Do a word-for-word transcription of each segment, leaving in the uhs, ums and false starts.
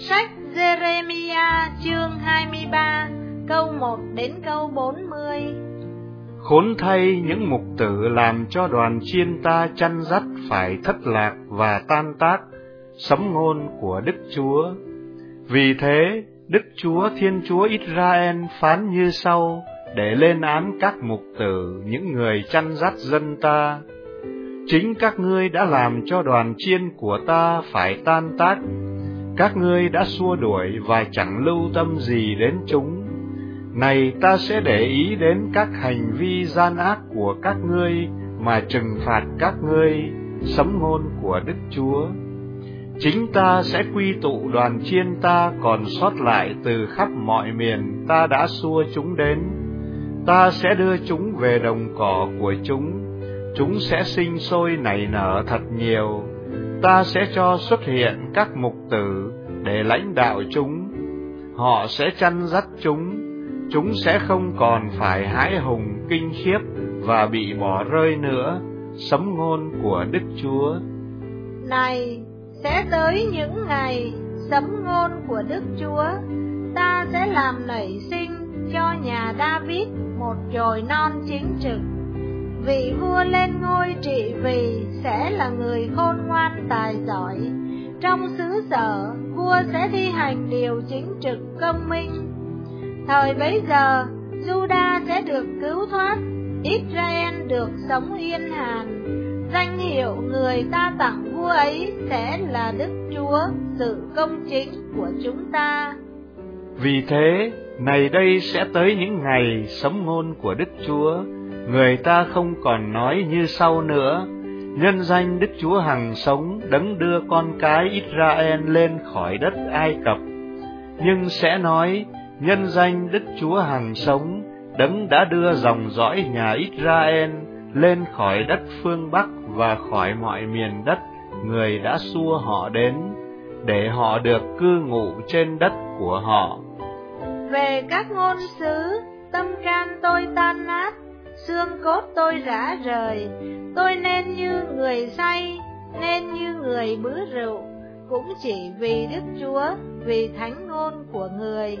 Sách Giê-rê-mi-a chương hai mươi ba, câu một đến câu bốn mươi. Khốn thay những mục tử làm cho đoàn chiên ta chăn dắt phải thất lạc và tan tác, sấm ngôn của Đức Chúa. Vì thế, Đức Chúa Thiên Chúa Israel phán như sau để lên án các mục tử, những người chăn dắt dân ta. Chính các ngươi đã làm cho đoàn chiên của ta phải tan tác. Các ngươi đã xua đuổi và chẳng lưu tâm gì đến chúng. Này, ta sẽ để ý đến các hành vi gian ác của các ngươi mà trừng phạt các ngươi, sấm ngôn của Đức Chúa. Chính ta sẽ quy tụ đoàn chiên ta còn sót lại từ khắp mọi miền ta đã xua chúng đến. Ta sẽ đưa chúng về đồng cỏ của chúng, chúng sẽ sinh sôi nảy nở thật nhiều. Ta sẽ cho xuất hiện các mục tử để lãnh đạo chúng. Họ sẽ chăn dắt chúng, chúng sẽ không còn phải hãi hùng kinh khiếp và bị bỏ rơi nữa, sấm ngôn của Đức Chúa. Này, sẽ tới những ngày, sấm ngôn của Đức Chúa, ta sẽ làm nảy sinh cho nhà David một chồi non chính trực. Vị vua lên ngôi trị vì sẽ là người khôn ngoan tài giỏi. Trong xứ sở, vua sẽ thi hành điều chính trực công minh. Thời bấy giờ, Juda sẽ được cứu thoát, Israel được sống yên hàn. Danh hiệu người ta tặng vua ấy sẽ là Đức Chúa, sự công chính của chúng ta. Vì thế, này đây sẽ tới những ngày sấm ngôn của Đức Chúa, người ta không còn nói như sau nữa, nhân danh Đức Chúa hằng sống, đấng đưa con cái Israel lên khỏi đất Ai Cập, nhưng sẽ nói, nhân danh Đức Chúa hằng sống, đấng đã đưa dòng dõi nhà Israel lên khỏi đất phương Bắc và khỏi mọi miền đất người đã xua họ đến, để họ được cư ngụ trên đất của họ. Về các ngôn sứ, tâm can tôi tan nát, xương cốt tôi rã rời. Tôi nên như người say, nên như người bứa rượu, cũng chỉ vì Đức Chúa, vì thánh ngôn của người.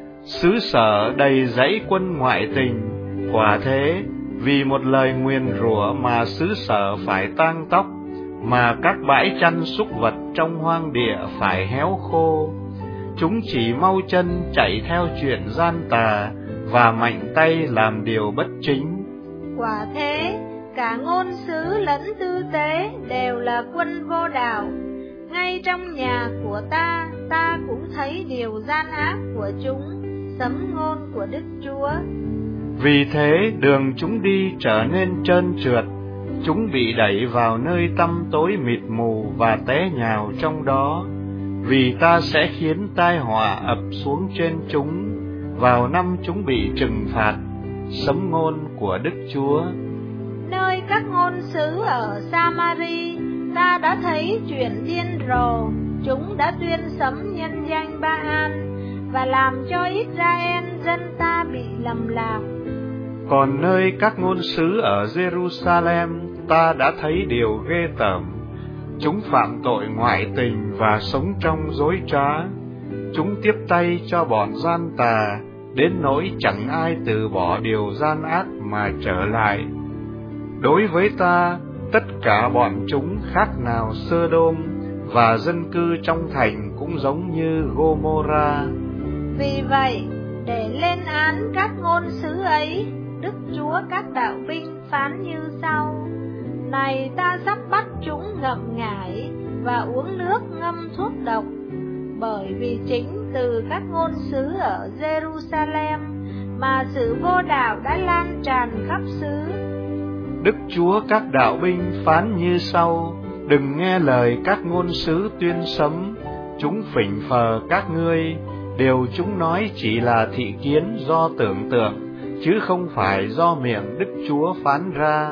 Xứ sở đầy dãy quân ngoại tình, quả thế, vì một lời nguyền rủa mà xứ sở phải tang tóc, mà các bãi chăn súc vật trong hoang địa phải héo khô. Chúng chỉ mau chân chạy theo chuyện gian tà và mạnh tay làm điều bất chính. Quả thế, cả ngôn sứ lẫn tư tế đều là quân vô đạo. Ngay trong nhà của ta, ta cũng thấy điều gian ác của chúng, sấm ngôn của Đức Chúa. Vì thế đường chúng đi trở nên trơn trượt, chúng bị đẩy vào nơi tăm tối mịt mù và té nhào trong đó. Vì ta sẽ khiến tai họa ập xuống trên chúng, vào năm chúng bị trừng phạt, sấm ngôn của Đức Chúa. Nơi các ngôn sứ ở Sa-ma-ri, ta đã thấy chuyện điên rồ, chúng đã tuyên sấm nhân danh Ba-an, và làm cho Israel dân ta bị lầm lạc. Còn nơi các ngôn sứ ở Jerusalem, ta đã thấy điều ghê tởm. Chúng phạm tội ngoại tình và sống trong dối trá. Chúng tiếp tay cho bọn gian tà, đến nỗi chẳng ai từ bỏ điều gian ác mà trở lại. Đối với ta, tất cả bọn chúng khác nào Sơ-đôm, và dân cư trong thành cũng giống như Gô-mô-ra. Vì vậy, để lên án các ngôn sứ ấy, Đức Chúa các đạo binh phán như sau: Này, ta sắp bắt chúng ngậm ngải và uống nước ngâm thuốc độc, bởi vì chính từ các ngôn sứ ở Jerusalem mà sự vô đạo đã lan tràn khắp xứ. Đức Chúa các đạo binh phán như sau: Đừng nghe lời các ngôn sứ tuyên sấm, chúng phỉnh phờ các ngươi, điều chúng nói chỉ là thị kiến do tưởng tượng, chứ không phải do miệng Đức Chúa phán ra.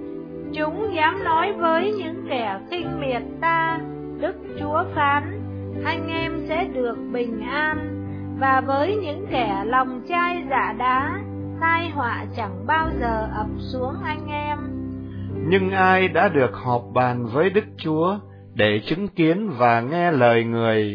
Chúng dám nói với những kẻ khinh miệt ta, Đức Chúa phán, anh em sẽ được bình an, và với những kẻ lòng chai dạ đá, tai họa chẳng bao giờ ập xuống anh em. Nhưng ai đã được họp bàn với Đức Chúa để chứng kiến và nghe lời người,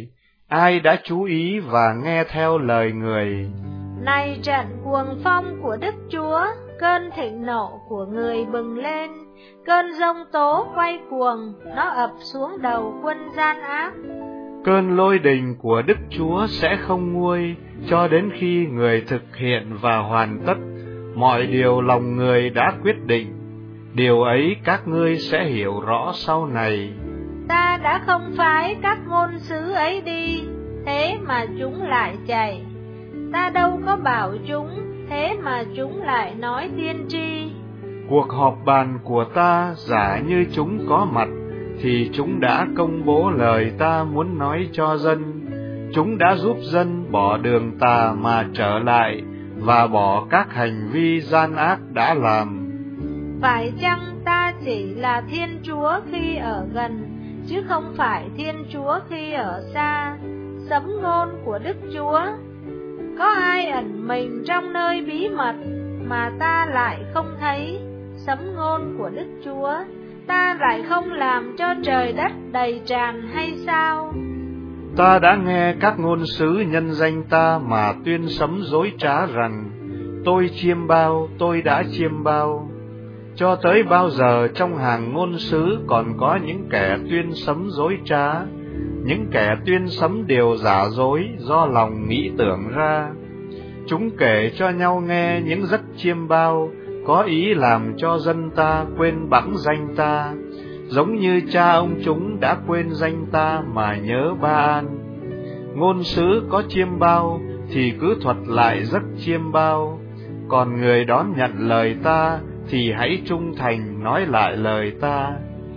ai đã chú ý và nghe theo lời người. Này trận cuồng phong của Đức Chúa, cơn thịnh nộ của người bừng lên, cơn giông tố quay cuồng, nó ập xuống đầu quân gian ác. Cơn lôi đình của Đức Chúa sẽ không nguôi, cho đến khi người thực hiện và hoàn tất mọi điều lòng người đã quyết định. Điều ấy các ngươi sẽ hiểu rõ sau này. Ta đã không phái các ngôn sứ ấy đi, thế mà chúng lại chạy. Ta đâu có bảo chúng, thế mà chúng lại nói tiên tri. Cuộc họp bàn của ta giả như chúng có mặt, thì chúng đã công bố lời ta muốn nói cho dân. Chúng đã giúp dân bỏ đường tà mà trở lại, và bỏ các hành vi gian ác đã làm. Phải chăng ta chỉ là Thiên Chúa khi ở gần, chứ không phải Thiên Chúa khi ở xa? Sấm ngôn của Đức Chúa. Có ai ẩn mình trong nơi bí mật mà ta lại không thấy? Sấm ngôn của Đức Chúa. Ta lại không làm cho trời đất đầy tràn hay sao? Ta đã nghe các ngôn sứ nhân danh ta mà tuyên sấm dối trá rằng, tôi chiêm bao, tôi đã chiêm bao. Cho tới bao giờ trong hàng ngôn sứ còn có những kẻ tuyên sấm dối trá, những kẻ tuyên sấm điều giả dối do lòng nghĩ tưởng ra. Chúng kể cho nhau nghe những giấc chiêm bao, có ý làm cho dân ta quên bẵng danh ta, giống như cha ông chúng đã quên danh ta mà nhớ Ba An. Ngôn sứ có chiêm bao thì cứ thuật lại giấc chiêm bao, còn người đón nhận lời ta thì hãy trung thành nói lại lời ta.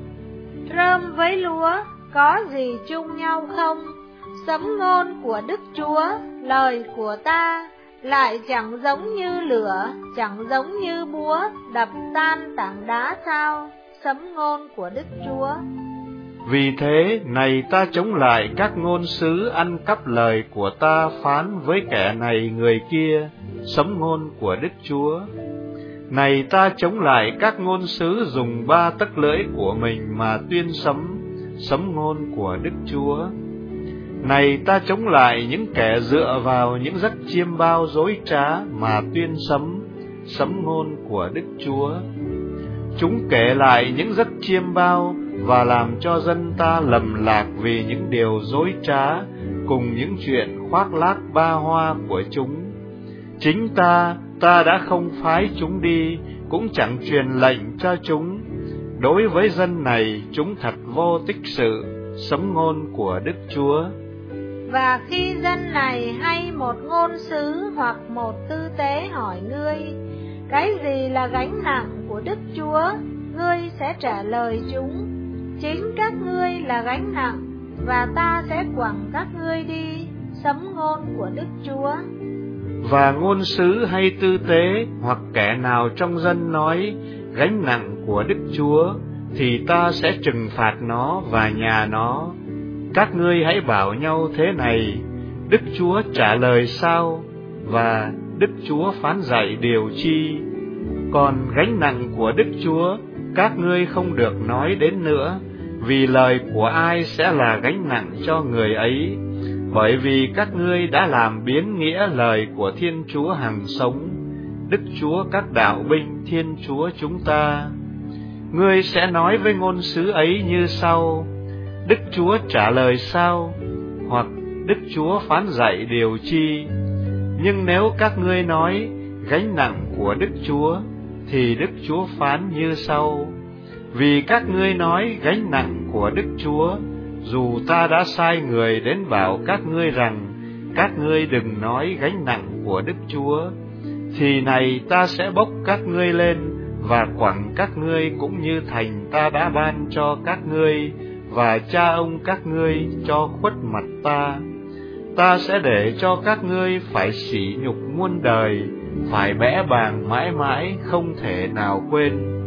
Rơm với lúa có gì chung nhau không? Sấm ngôn của Đức Chúa, lời của ta lại chẳng giống như lửa, chẳng giống như búa đập tan tảng đá sao? Sấm ngôn của Đức Chúa. Vì thế, này ta chống lại các ngôn sứ ăn cắp lời của ta phán với kẻ này người kia, sấm ngôn của Đức Chúa. Này ta chống lại các ngôn sứ dùng ba tấc lưỡi của mình mà tuyên sấm, sấm ngôn của Đức Chúa. Này ta chống lại những kẻ dựa vào những giấc chiêm bao dối trá mà tuyên sấm, sấm ngôn của Đức Chúa. Chúng kể lại những giấc chiêm bao và làm cho dân ta lầm lạc vì những điều dối trá, cùng những chuyện khoác lác ba hoa của chúng. Chính ta, ta đã không phái chúng đi, cũng chẳng truyền lệnh cho chúng. Đối với dân này, chúng thật vô tích sự, sấm ngôn của Đức Chúa. Và khi dân này hay một ngôn sứ hoặc một tư tế hỏi ngươi, cái gì là gánh nặng của Đức Chúa, ngươi sẽ trả lời chúng, chính các ngươi là gánh nặng, và ta sẽ quẳng các ngươi đi, sấm ngôn của Đức Chúa. Và ngôn sứ hay tư tế hoặc kẻ nào trong dân nói gánh nặng của Đức Chúa, thì ta sẽ trừng phạt nó và nhà nó. Các ngươi hãy bảo nhau thế này, Đức Chúa trả lời sao, và Đức Chúa phán dạy điều chi. Còn gánh nặng của Đức Chúa, các ngươi không được nói đến nữa, vì lời của ai sẽ là gánh nặng cho người ấy, bởi vì các ngươi đã làm biến nghĩa lời của Thiên Chúa hằng sống, Đức Chúa các đạo binh Thiên Chúa chúng ta. Ngươi sẽ nói với ngôn sứ ấy như sau, Đức Chúa trả lời sao, hoặc Đức Chúa phán dạy điều chi. Nhưng nếu các ngươi nói gánh nặng của Đức Chúa, thì Đức Chúa phán như sau, vì các ngươi nói gánh nặng của Đức Chúa, dù ta đã sai người đến bảo các ngươi rằng các ngươi đừng nói gánh nặng của Đức Chúa, thì này ta sẽ bốc các ngươi lên và quẳng các ngươi cũng như thành ta đã ban cho các ngươi và cha ông các ngươi cho khuất mặt ta. Ta sẽ để cho các ngươi phải sỉ nhục muôn đời, phải bẽ bàng mãi mãi không thể nào quên.